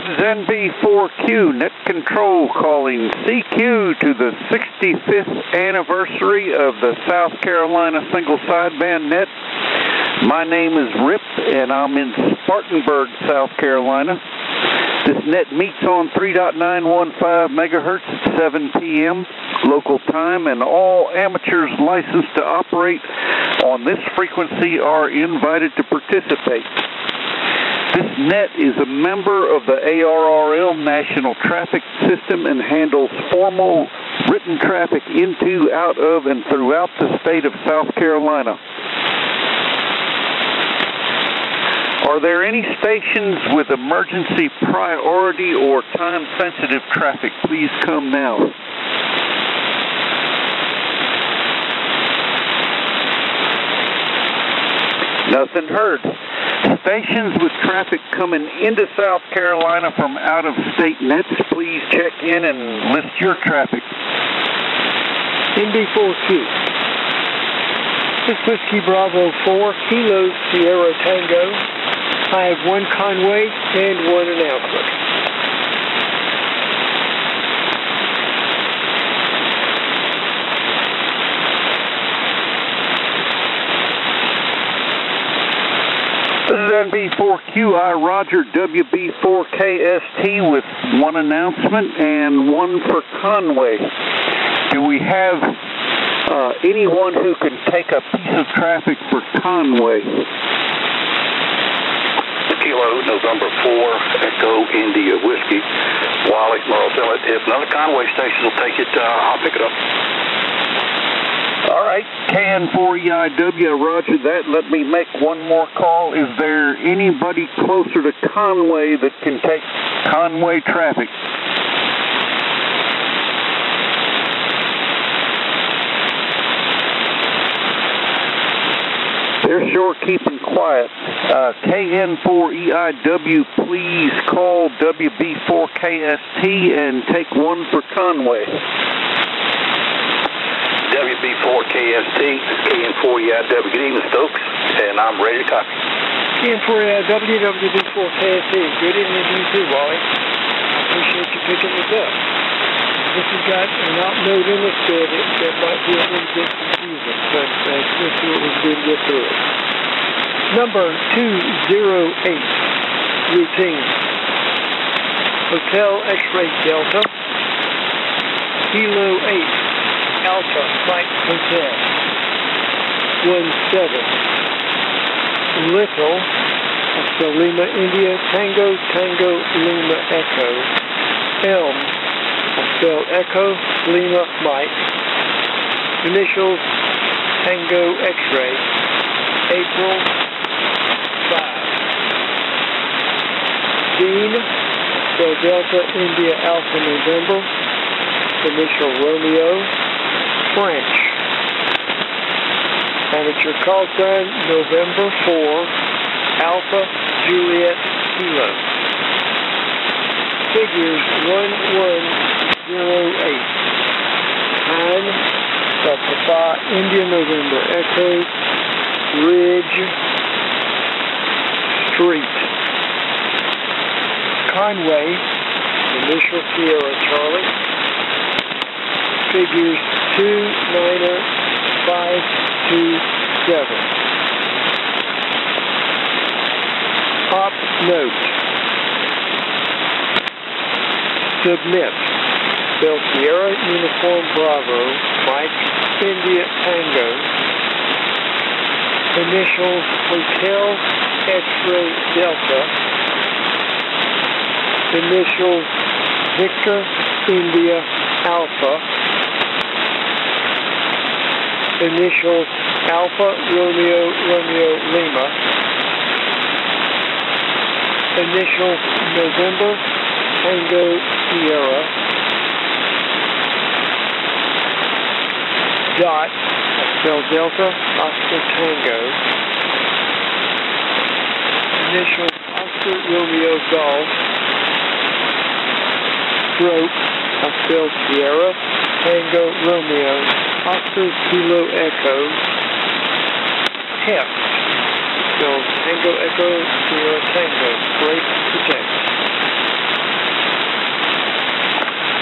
is NB4Q, Net Control calling CQ to the 65th anniversary of the South Carolina Single Sideband Net. My name is Rip, and I'm in Spartanburg, South Carolina. This net meets on 3.915 megahertz at 7 p.m. local time, and all amateurs licensed to operate on this frequency are invited to participate. This net is a member of the ARRL National Traffic System and handles formal written traffic into, out of, and throughout the state of South Carolina. Are there any stations with emergency priority or time-sensitive traffic? Please come now. Nothing heard. Stations with traffic coming into South Carolina from out-of-state nets, please check in and list your traffic. NB4Q. This is Whiskey Bravo 4, Kilo Sierra Tango. I have one Conway and one announcement. This is NB4QI Roger WB4KST with one announcement and one for Conway. Do we have anyone who can take a piece of traffic for Conway? Kilo November 4, Echo India Whiskey, Wally, Merle Bennett. If another Conway station will take it, I'll pick it up. All right, KN4EIW, roger that. Let me make one more call. Is there anybody closer to Conway that can take Conway traffic? They're sure keeping quiet. KN4EIW, please call WB4KST and take one for Conway. WB4KST, KN4EIW. Good evening, Stokes, and I'm ready to copy. KN4EIW, WB4KST. Good evening to you too, Wally. I appreciate you picking this up. This has got an out note in it that might be a little bit confusing, but let's see what we can do to get through it. Number 208, routine. Hotel X-Ray Delta, Kilo 8, Alpha Mike Hotel, 17, Little, so Lima India, Tango Tango Lima Echo, Elm, spelled Echo Lima Mike, initials Tango X-Ray, April 5, Dean, spelled Delta India Alpha November, initial Romeo, French. Amateur call sign November 4, Alpha Juliet Kilo. Figures 1108. Time Papa India November Echo Ridge Street. Conway, initial Sierra Charlie. Figures 29527. Op note. Submit. Bell Sierra Uniform Bravo, Mike India Tango. Initials Hotel X-Ray Delta. Initials Victor India Alpha. Initials Alpha Romeo Romeo Lima. Initials November Tango Sierra. Dot, spell Delta, Oscar Tango. Initials Oscar Romeo Golf. Stroke, spell Sierra, Tango Romeo, Oscar Kilo Echo. Heft, spell Tango Echo Sierra Tango. Break protect.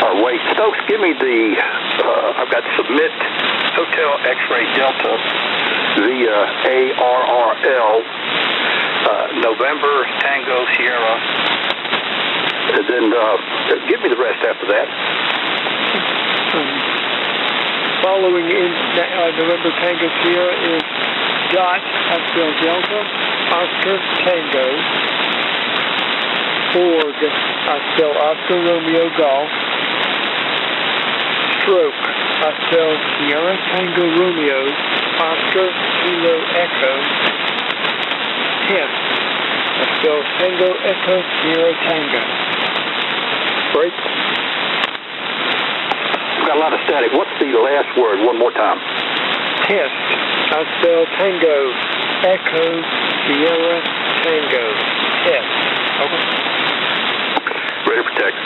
wait. Stokes, give me the, I've got submit Hotel X-Ray Delta via ARRL, November Tango Sierra, and then give me the rest after that. Following in November Tango Sierra is Dot Hotel Delta Oscar Tango, Org Hotel Oscar Romeo Golf, Stroke Hotel Sierra Tango Romeo Oscar Kilo Echo, Hint Hotel Tango Echo Sierra Tango. Break. Got a lot of static. What's the last word? One more time. Test. Hotel Tango Echo Sierra Tango. Test. Over. Ready for text.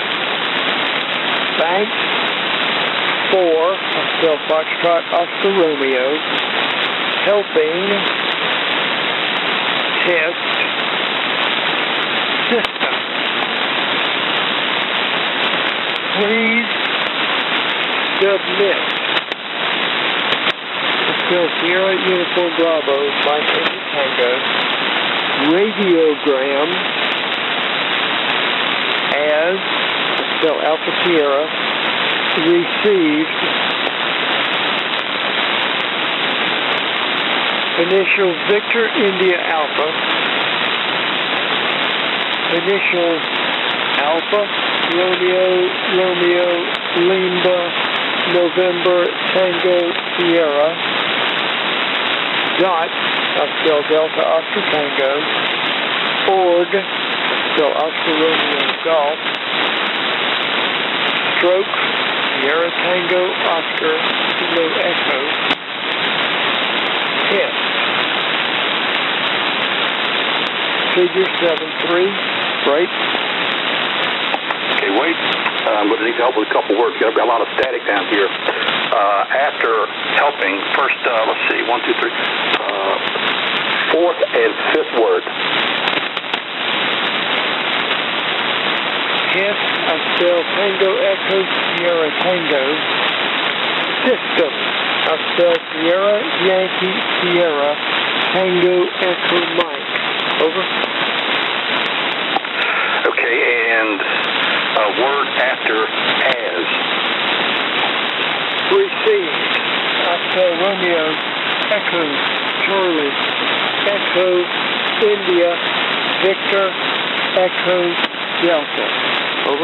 Bank 4 Hotel Foxtrot Oscar Romeo. Helping. Test. System. Please submit. Hotel Sierra Uniform Bravo Mike Tango. Radiogram as Hotel Alpha Sierra received initial Victor India Alpha, initial Alpha Romeo Lima November Tango Sierra Dot Hotel Delta Oscar Tango Org Hotel Oscar Romeo Golf Stroke Sierra Tango Oscar Kilo Echo Hit Figure 7-3 Right. Okay, wait. I'm going to need help with a couple words. I've got a lot of static down here. After helping, first, let's see, 1, 2, 3, fourth and fifth word. Hint Hotel Tango Echo Sierra Tango. System Hotel Sierra Yankee Sierra Tango Echo Mike. Over. Okay, and a word after as. Received Hotel Romeo Echo Charlie Echo India Victor Echo Delta. Over.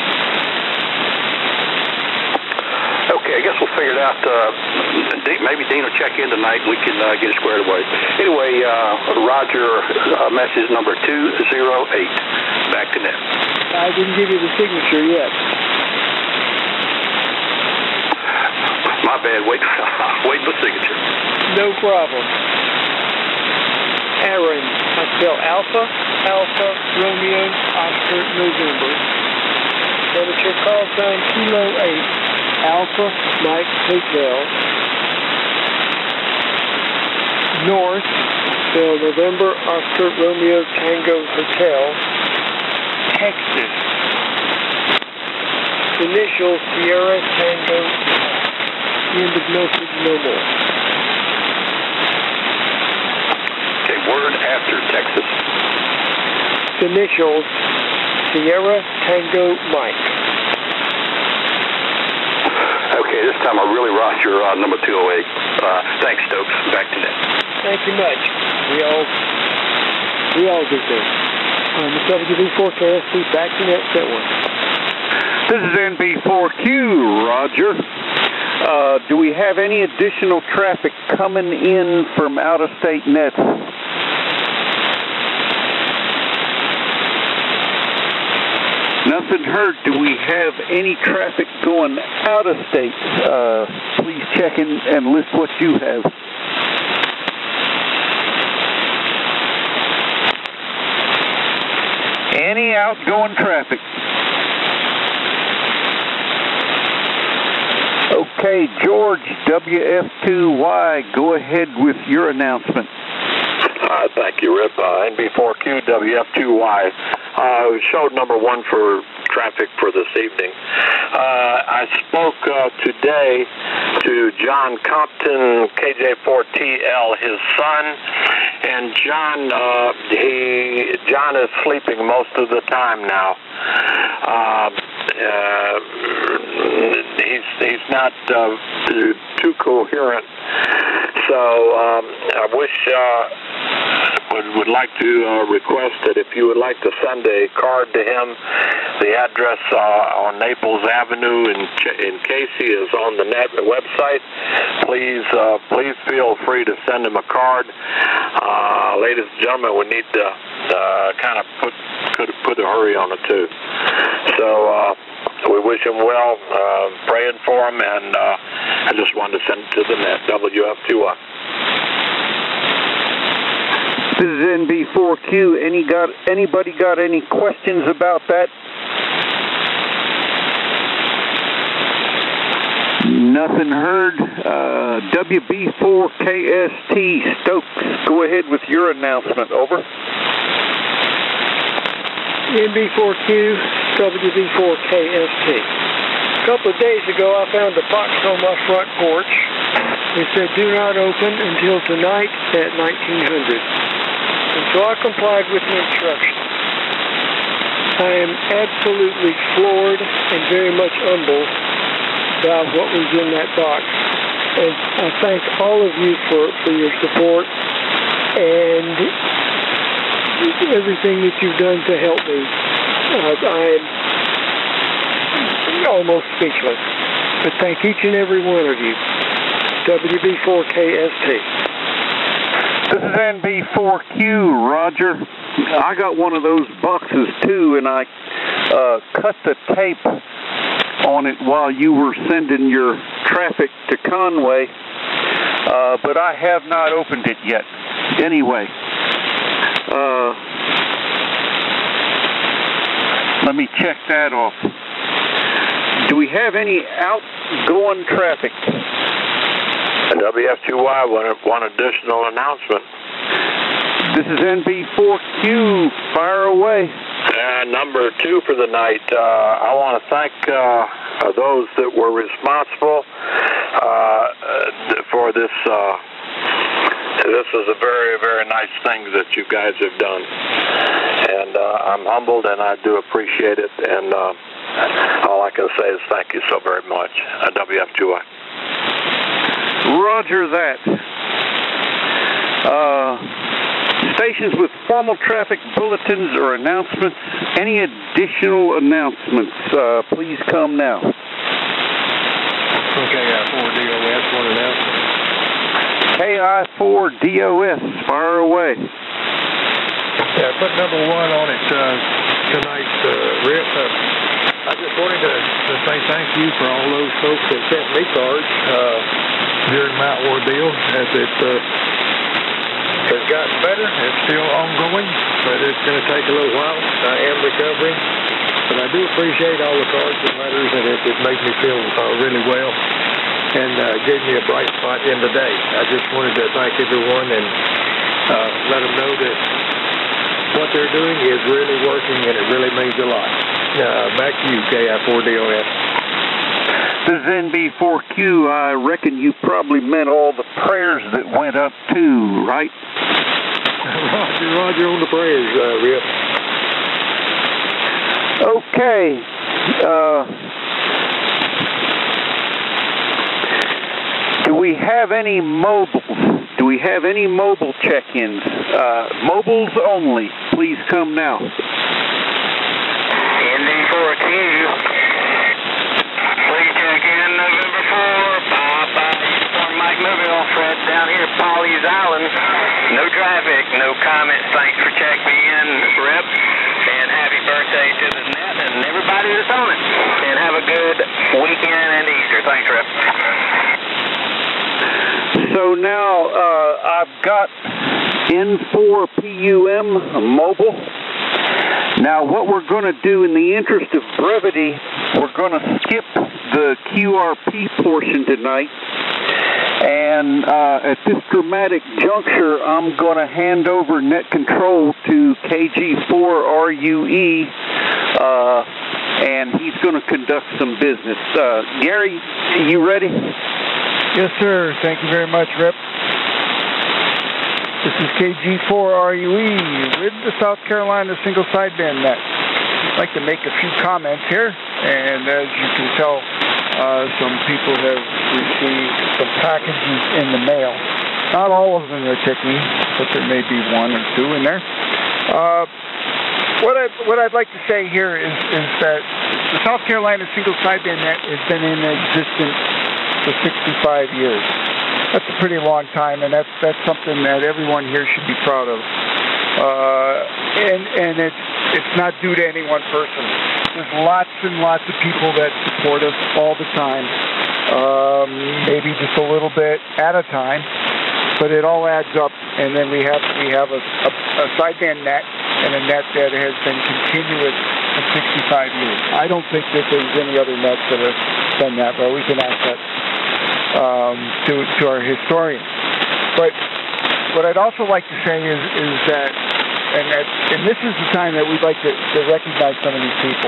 Okay, I guess we'll figure it out. Maybe Dean will check in tonight and we can get it squared away. Anyway, Roger, message number 208. Back to net. I didn't give you the signature yet. My bad. Wait for the signature. No problem. Aaron, Hotel Alpha Romeo Oscar November. Temperature call sign Kilo 8 Alpha Mike Hotel. North Hotel November Oscar Romeo Tango Hotel. Texas. Initial Sierra Tango. End of message, no more. Okay, word after Texas. Initials Sierra Tango Mike. Okay, this time I really rocked your number 208. Thanks, Stokes. Back to net. Thank you much. We all do this. The WB4KSC back to net set one. This is NB4Q, Roger. Do we have any additional traffic coming in from out-of-state nets? Nothing heard. Do we have any traffic going out of state? Please check in and list what you have. Any outgoing traffic? Okay, George, WF2Y, go ahead with your announcement. Thank you, Rip. NB4Q, WF2Y. Showed number 1 for traffic for this evening. I spoke today to John Compton, KJ4TL, his son, and John is sleeping most of the time now. He's not too coherent, so I wish would like to request that if you would like to send a card to him, the address on Naples Avenue in Casey is on the website. Please feel free to send him a card. Ladies and gentlemen, we need to kind of put a hurry on it too. So we wish him well, praying for him, and I just wanted to send it to the net, WF2Y. This is NB4Q. Anybody got any questions about that? Nothing heard. WB4KST Stokes, go ahead with your announcement. Over. NB4Q, WB4KST. A couple of days ago, I found a box on my front porch. It said, "Do not open until tonight at 1900. And so I complied with the instructions. I am absolutely floored and very much humbled by what was in that box. And I thank all of you for your support and everything that you've done to help me. I'm almost speechless. But thank each and every one of you. WB4KST. This is NB4Q, Roger. I got one of those boxes too, and I cut the tape on it while you were sending your traffic to Conway, but I have not opened it yet. Anyway, let me check that off. Do we have any outgoing traffic? And WF2Y, one additional announcement. This is NB4Q. Fire away. Number 2 for the night. I want to thank those that were responsible for this. This is a very, very nice thing that you guys have done. And I'm humbled, and I do appreciate it. And all I can say is thank you so very much. WF2Y. Roger that. Stations with formal traffic bulletins or announcements. Any additional announcements, please come now. KI4DOS, one announcement. KI4DOS, fire away. Yeah, put number 1 on it tonight, Rip. I just wanted to say thank you for all those folks that sent me cards during my ordeal, as it has gotten better. It's still ongoing, but it's going to take a little while. I am recovering, but I do appreciate all the cards and letters, and it made me feel really well and gave me a bright spot in the day. I just wanted to thank everyone and let them know that what they're doing is really working, and it really means a lot. Back to you, KI4DOS. This is NB4Q. I reckon you probably meant all the prayers that went up too, right? Roger on the prayers, Rip. Okay. Do we have any mobiles? Do we have any mobile check-ins? Mobiles only. Please come now. NB4Q. Please check in November 4. Mike Mobile, Fred down here at Pawleys Island. No traffic, no comments. Thanks for checking me in, Rip. And happy birthday to the net and everybody that's on it. And have a good weekend and Easter. Thanks, Rip. So now I've got N4PUM mobile. Now what we're going to do in the interest of brevity, we're going to skip the QRP portion tonight. And at this dramatic juncture, I'm going to hand over net control to KG4RUE and he's going to conduct some business. Gary, you ready? Yes, sir. Thank you very much, Rip. This is KG4RUE with the South Carolina Single Sideband Net. I'd like to make a few comments here, and as you can tell, some people have received some packages in the mail. Not all of them are ticking, but there may be one or two in there. What I'd like to say here is that the South Carolina Single Sideband Net has been in existence for 65 years. That's a pretty long time, and that's something that everyone here should be proud of. And it's not due to any one person. There's lots and lots of people that support us all the time, maybe just a little bit at a time, but it all adds up. And then we have a sideband net and a net that has been continuous for 65 years. I don't think that there's any other nets that have done that, but we can ask that to our historian. But what I'd also like to say is that, and this is the time that we'd like to recognize some of these people.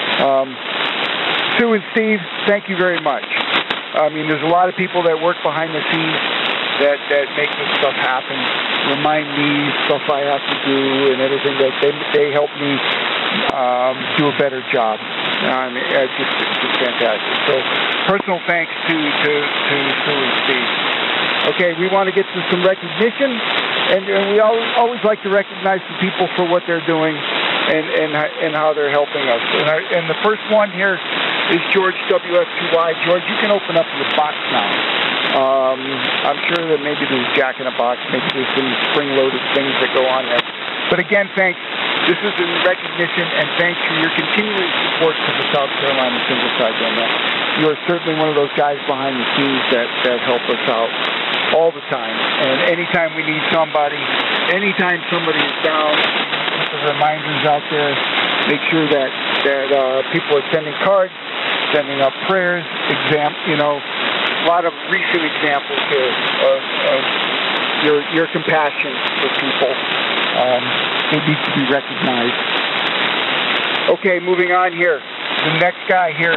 Sue and Steve, thank you very much. I mean, there's a lot of people that work behind the scenes that make this stuff happen, remind me stuff I have to do and everything. That they help me do a better job. I mean, it's just fantastic. So, personal thanks to Sue and Steve. Okay, we want to get to some recognition, and we always like to recognize the people for what they're doing and how they're helping us. And the first one here is George WF2Y. George, you can open up your box now. I'm sure that maybe there's Jack in a box, maybe there's some spring-loaded things that go on there. But again, thanks. This is in recognition, and thanks for your continuing support to the South Carolina Single Sideband Net. You are certainly one of those guys behind the scenes that help us out all the time. And anytime we need somebody, anytime somebody is down, put the reminders out there. Make sure that people are sending cards, sending up prayers, a lot of recent examples here of your compassion for people. It needs to be recognized. Okay, moving on here. The next guy here.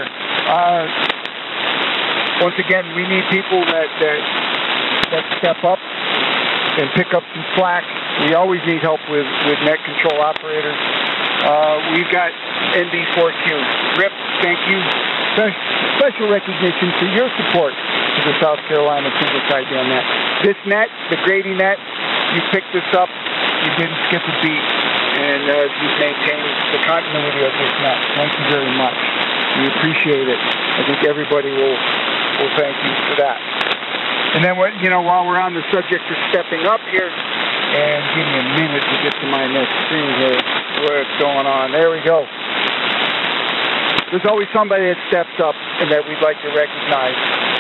Once again, we need people that step up and pick up some slack. We always need help with net control operators. We've got NB4Q. Rip, thank you. Special recognition for your support to the South Carolina Single Sideband Net. This net, the Grady net, you picked this up. You didn't skip a beat, and you've maintained the continuity of this net. Thank you very much. We appreciate it. I think everybody will thank you for that. And then, while we're on the subject of stepping up here, and give me a minute to get to my next screen here, what's going on. There we go. There's always somebody that steps up and that we'd like to recognize.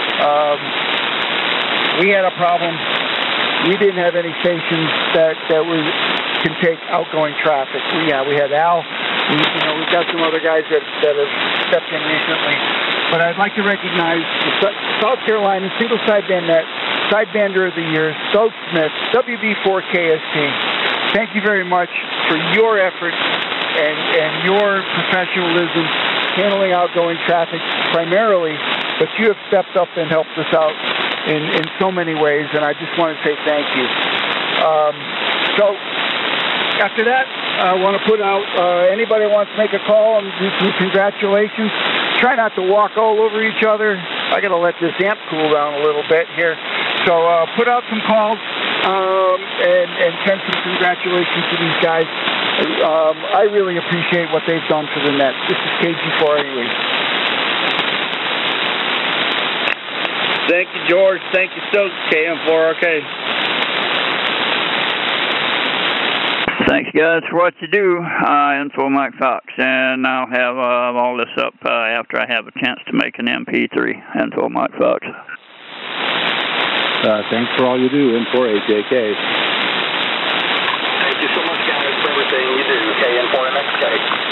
We had a problem. We didn't have any stations that can take outgoing traffic. We had Al. We've got some other guys that have stepped in recently. But I'd like to recognize the South Carolina Single Sideband Net Sidebander of the Year, Stoke Smith, WB4KST. Thank you very much for your efforts and your professionalism handling outgoing traffic primarily, but you have stepped up and helped us out in so many ways, and I just want to say thank you. So after that, I want to put out anybody wants to make a call and do some congratulations. Try not to walk all over each other. I got to let this amp cool down a little bit here. So put out some calls and send some congratulations to these guys. I really appreciate what they've done for the net. This is KG4RUE. Thank you, George. Thank you, Stokes. KM4RK. Thanks, guys, for what you do. Info Mike Fox, and I'll have all this up after I have a chance to make an MP3. Info Mike Fox. Thanks for all you do, N4AJK. Thank you so much, guys, for everything you do. KN4MXK.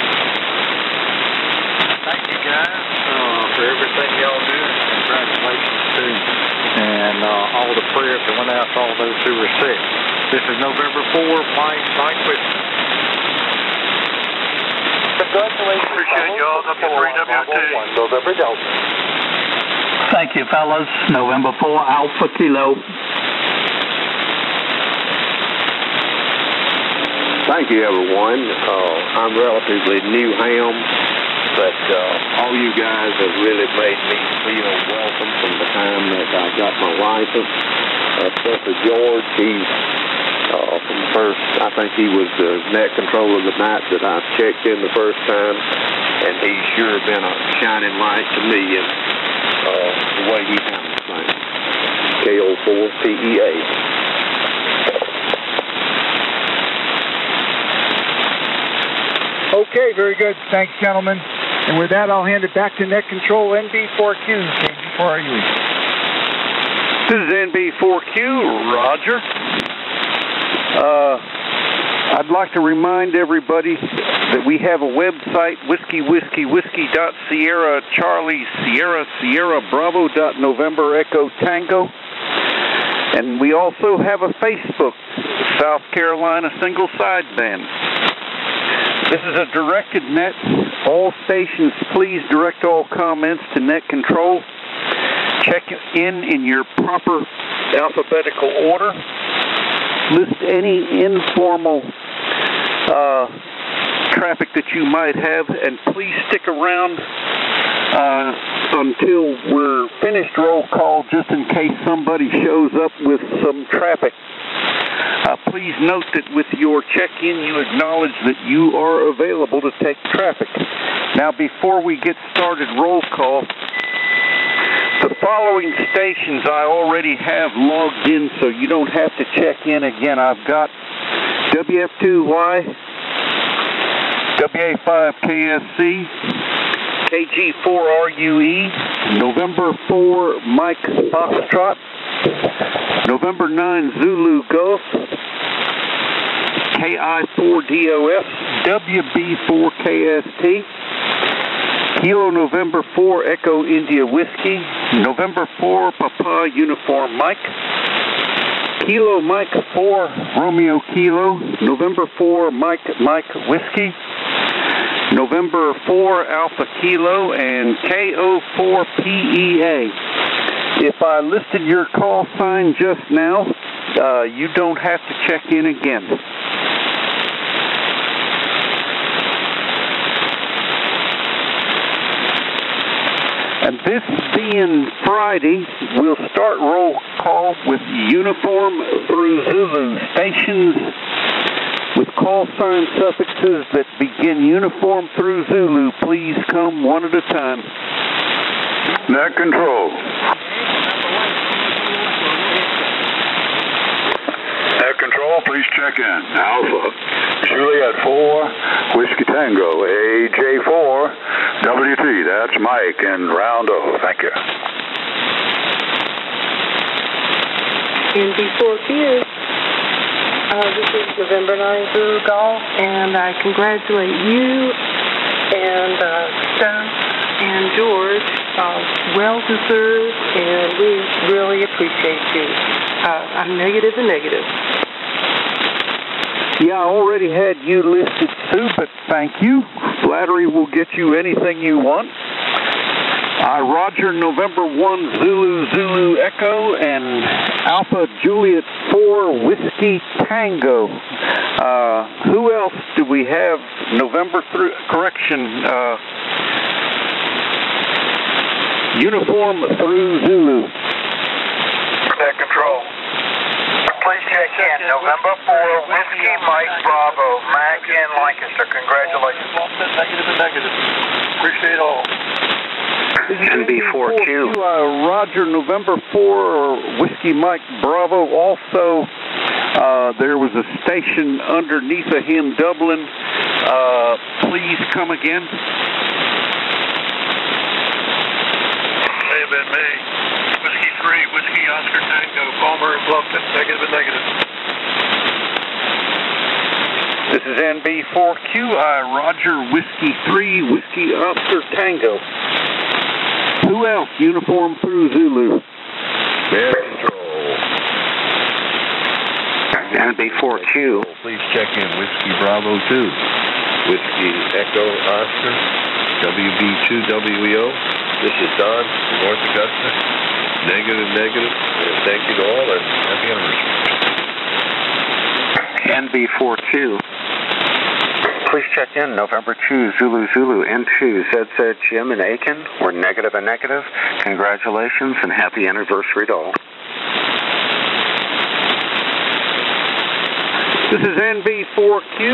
Thank you, guys, for everything y'all do. Congratulations, too. And all the prayers that went out to all those who were sick. This is November 4, Mike with Congratulations. Appreciate y'all. W3WT. November Delta. Thank you, fellas. November 4, Alpha Kilo. Thank you, everyone. I'm relatively new ham, but all you guys have really made me feel welcome from the time that I got my license. Especially George, he's from the first, I think he was the net controller the night that I checked in the first time, and he's sure been a shining light to me in the way he handles things. KO4PEA. Okay, very good. Thanks, gentlemen. And with that, I'll hand it back to Net Control NB4Q. KG4RUE. This is NB4Q, Roger. I'd like to remind everybody that we have a website, whiskey.Sierra Charlie Sierra Bravo.November Echo Tango. And we also have a Facebook, South Carolina Single Sideband. This is a directed net. All stations, please direct all comments to Net Control. Check in your proper alphabetical order. List any informal traffic that you might have, and please stick around until we're finished roll call, just in case somebody shows up with some traffic. Please note that with your check-in, you acknowledge that you are available to take traffic. Now, before we get started roll call, the following stations I already have logged in, so you don't have to check in again. I've got WF2Y, WA5KSC, KG4RUE, November 4 Mike Foxtrot, November 9 Zulu Golf, KI4DOF, WB4KST, Kilo November 4 Echo India Whiskey, November 4 Papa Uniform Mike, Kilo Mike 4 Romeo Kilo, November 4 Mike Whiskey, November 4 Alpha Kilo, and KO4PEA. If I listed your call sign just now, you don't have to check in again. And this being Friday, we'll start roll call with uniform through Zulu stations with call sign suffixes that begin uniform through Zulu. Please come one at a time. Net Control. Net Control, please check in. Alpha, Juliet 4, Whiskey Tango, AJ4, WT, that's Mike, and round O. Thank you. NB4Q. This is November 9 Zulu Golf, and I congratulate you and Stone and George. Well deserved, and we really appreciate you. I'm negative and negative. Yeah, I already had you listed, Sue, but thank you. Flattery will get you anything you want. Roger, November 1 Zulu Echo, and Alpha Juliet 4 Whiskey Tango. Who else do we have? November through correction. Uniform through Zulu. Net Control. Please check in. November 4 Whiskey Mike Bravo, Mac in Lancaster. Congratulations. Negative. Appreciate all. NB4Q. Roger, November 4 Whiskey Mike Bravo. Also, there was a station underneath of him, Dublin. Please come again. May have been me. Whiskey 3, Whiskey Oscar Tango, Palmer and Bluffton. Negative and negative. This is NB4Q. Roger, Whiskey 3, Whiskey Oscar Tango. Who else? Uniform through Zulu. Net Control. NB4Q. Please check in. Whiskey Bravo 2. Whiskey Echo Oscar, WB2WEO. This is Don from North Augusta. Negative. And thank you to all, and happy anniversary. NB42. Please check in November 2, Zulu, N2, ZZ, Jim, and Aiken. We're negative. Congratulations and happy anniversary to all. This is NB4Q.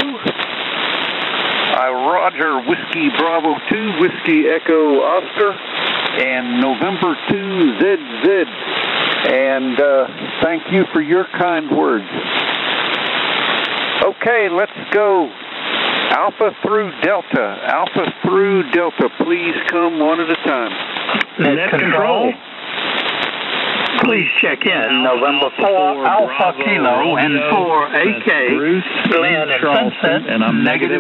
Roger, Whiskey Bravo 2, Whiskey Echo Oscar, and November 2, ZZ. And thank you for your kind words. Okay, let's go. Alpha through Delta, please come one at a time. Net control. Please check in. November 4, Alpha Kilo, and 4 AK. Bruce, Glenn, and Vincent, and I'm negative.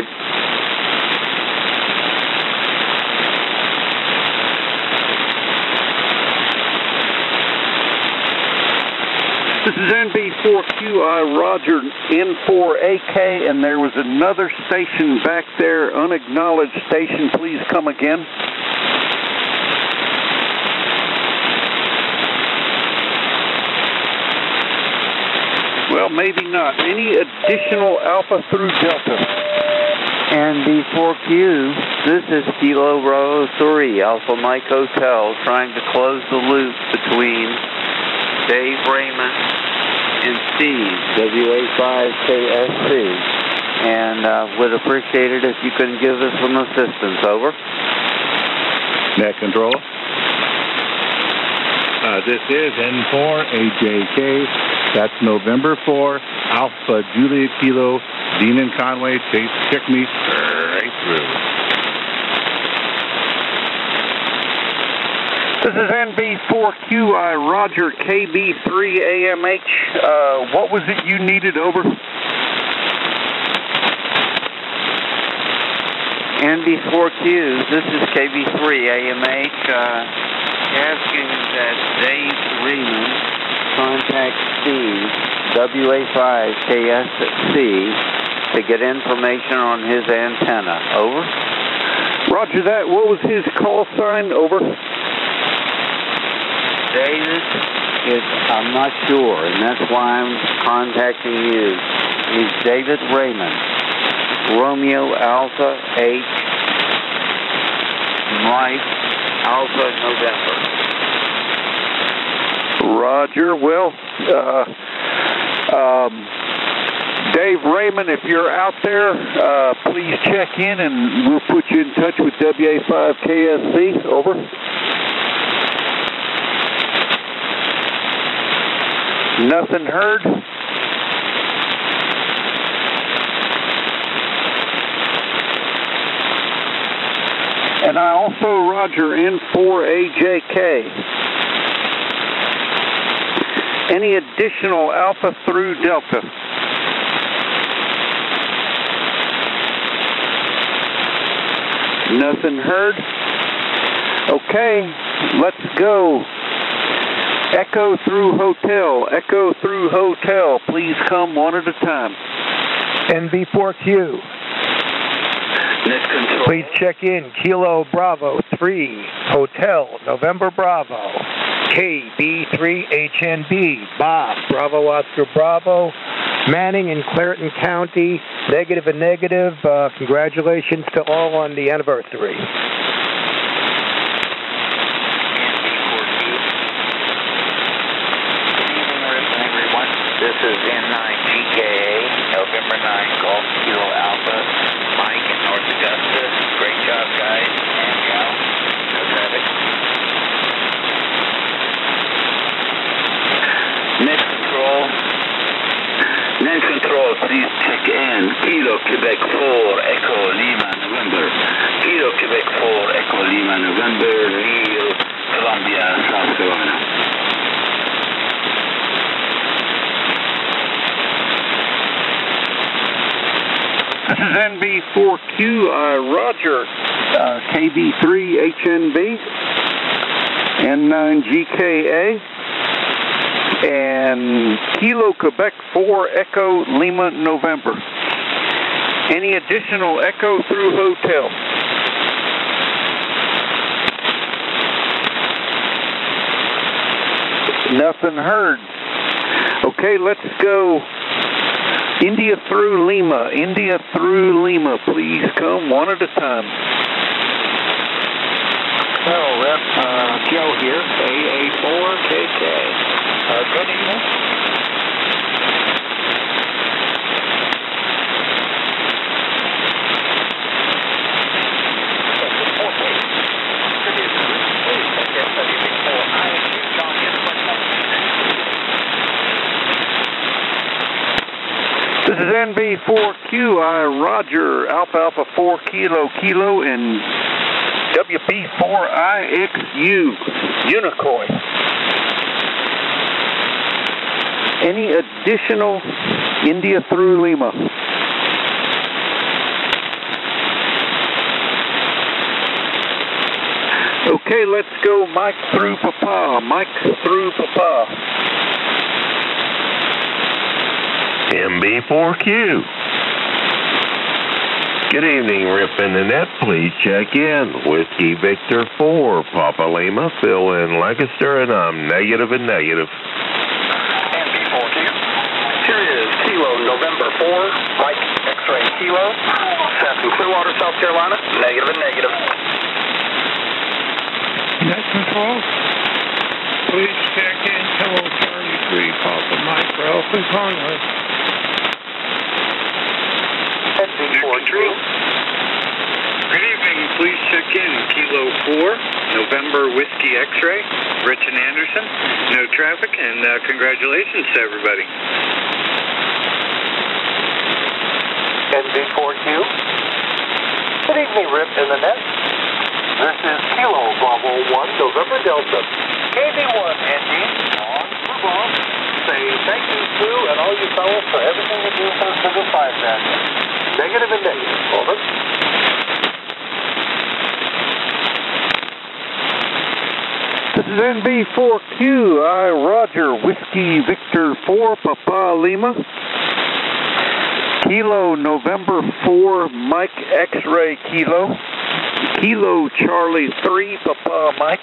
This is NB4QI, Roger, N4AK, and there was another station back there, unacknowledged station. Please come again. Well, maybe not. Any additional Alpha through Delta? NB4Q, this is Kilo Bravo 3, Alpha Mike Hotel, trying to close the loop between Dave Raymond and Steve, WA5KSC, and would appreciate it if you could give us some assistance. Over. Net control. This is N4AJK. That's November 4, Alpha Juliet Kilo, Dean and Conway. Check me right through. This is NB4QI, Roger, KB3AMH. What was it you needed? Over. NB4Q, this is KB3AMH, asking that Dave Raymond contact Steve, WA5KSC, to get information on his antenna. Over. Roger that. What was his call sign? Over. David, I'm not sure, and that's why I'm contacting you. He's David Raymond, Romeo Alpha H, Mike Alpha November. Roger. Well, Dave Raymond, if you're out there, please check in and we'll put you in touch with WA5KSC. Over. Nothing heard. And I also, Roger, N4AJK. Any additional Alpha through Delta? Nothing heard. Okay, let's go. Echo through Hotel, please come one at a time. NB4Q. Net control. Please check in. Kilo Bravo 3, Hotel, November Bravo. KB3HNB, Bob, Bravo Oscar Bravo, Manning in Clareton County, negative. Congratulations to all on the anniversary. This is N9GKA, November 9, Golf Kilo Alpha, Mike in North Augusta. Great job, guys and gals. No traffic. Net control, please check in. Kilo Quebec 4, Echo Lima, November. Kilo Quebec 4, Echo Lima, November, Neil, Columbia, South Carolina. This is NB4Q, Roger, KB3HNB, N9GKA, and Kilo Quebec 4 Echo Lima November. Any additional echo through hotel? Nothing heard. Okay, let's go. India through Lima. India through Lima. Please come one at a time. Hello, Rep. Joe here, AA4KK. Good evening. This is NB4QI, Roger, Alpha Alpha 4 Kilo Kilo, and WP4IXU, Unicoi. Any additional India through Lima? Okay, let's go Mike through Papa. Mike through Papa. MB4Q. Good evening, Rip in the Net. Please check in. Whiskey Victor 4, Papa Lima, Phil in Lancaster, and I'm negative and negative. MB4Q. Here is Kilo November 4, Mike X-Ray Kilo, Seth in Clearwater, South Carolina, negative and negative. Net control. Please check in. Hello, Charlie 3, Papa Mike, Ralph in Conway. NB4Q. Good evening. Please check in. Kilo 4, November Whiskey X-Ray, Rich and Anderson. No traffic, and congratulations to everybody. NB4Q. Good evening, Rip in the Net. This is Kilo Bravo 1, November Delta. KV1 ND on Bravo. Say thank you to and all you fellows for everything you do for the Civil 5 band. Negative and negative. Over. This is NB4QI, Roger, Whiskey Victor 4, Papa Lima. Kilo November 4, Mike X-Ray Kilo. Kilo Charlie 3, Papa Mike.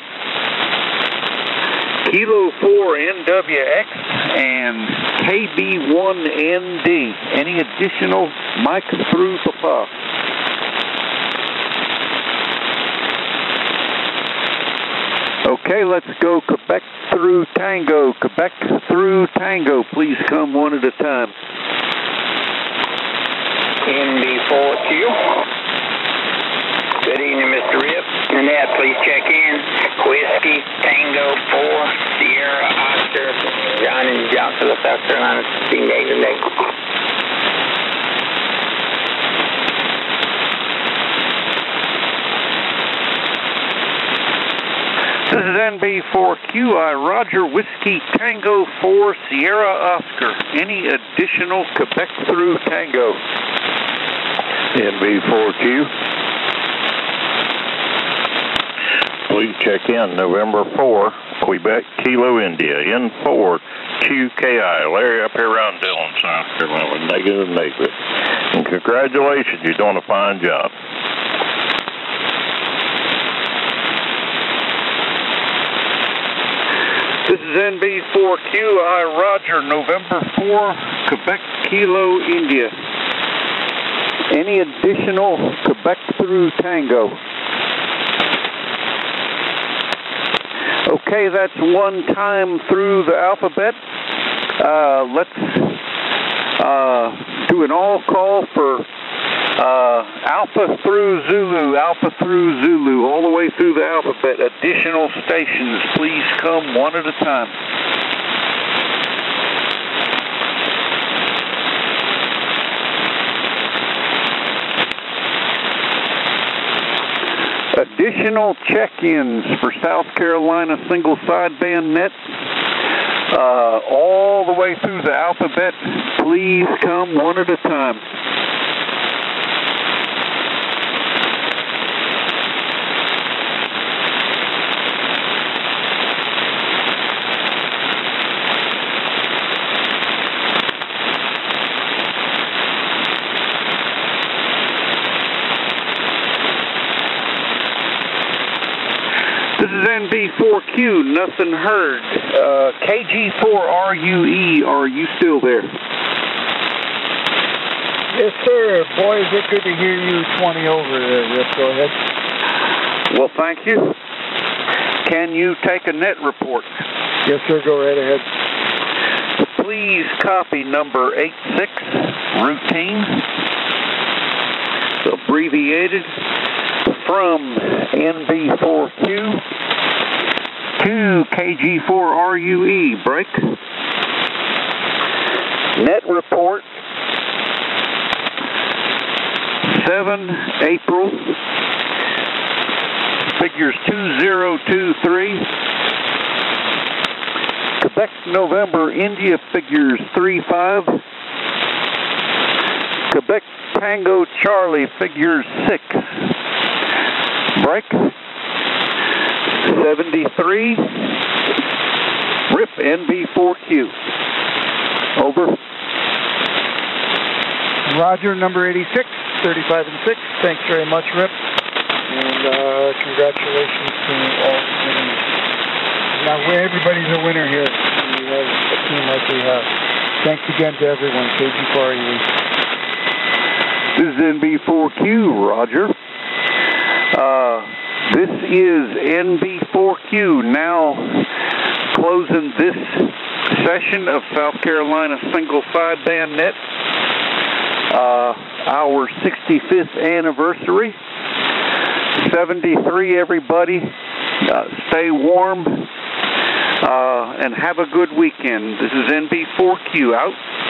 Kilo 4 NWX and KB1ND. Any additional Mike through Papa? Okay, let's go Quebec through Tango. Quebec through Tango. Please come one at a time. NB4Q. Good evening, Mr. Rip. Annette, please check in. Whiskey, Tango 4, Sierra, Oscar, John in Johnson, South Carolina, negative. This is NB4QI, Roger, Whiskey, Tango 4, Sierra, Oscar. Any additional Quebec through Tango? NB4Q. Please check in. November 4, Quebec, Kilo, India. N4, QKI. Larry up here around Dillon, South Carolina. Negative. And congratulations, you're doing a fine job. This is NB4QI, Roger, November 4, Quebec, Kilo, India. Any additional Quebec through Tango? Okay, that's one time through the alphabet. Let's do an all call for Alpha through Zulu, all the way through the alphabet. Additional stations, please come one at a time. Additional check-ins for South Carolina single sideband net, all the way through the alphabet. Please come one at a time. This is NB4Q, nothing heard. KG4RUE, are you still there? Yes, sir. Boy, is it good to hear you 20 over there. Yes, go ahead. Well, thank you. Can you take a net report? Yes, sir. Go right ahead. Please copy number 86, routine, abbreviated, from NB4Q to KG4RUE. Break. Net report 7 April, figures 2023. Quebec November India figures 35. Quebec Tango Charlie figures 6. Break 73. RIP NB4Q. Over. Roger, number 86, 35 and 6. Thanks very much, RIP. And congratulations to all the winners. Now, everybody's a winner here. We have a team like we have. Thanks again to everyone. KG4RUE. This is NB4Q, Roger. This is NB4Q, now closing this session of South Carolina Single Sideband Net, our 65th anniversary. 73, everybody. Stay warm and have a good weekend. This is NB4Q out.